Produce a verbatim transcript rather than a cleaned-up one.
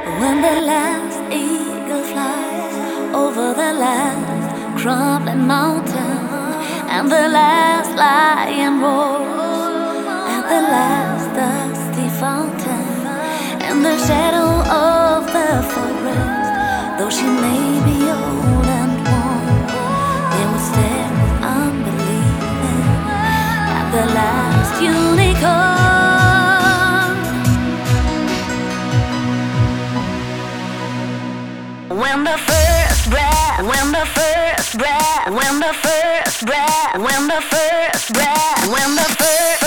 When the last eagle flies over the last crumbling mountain, and the last lion roars at the last dusty fountain, in the shadow of the forest, though she may be old and worn, they will stare unbelieving at the last unicorn. When the first breath, when the first breath, when the first breath, when the first breath, when the first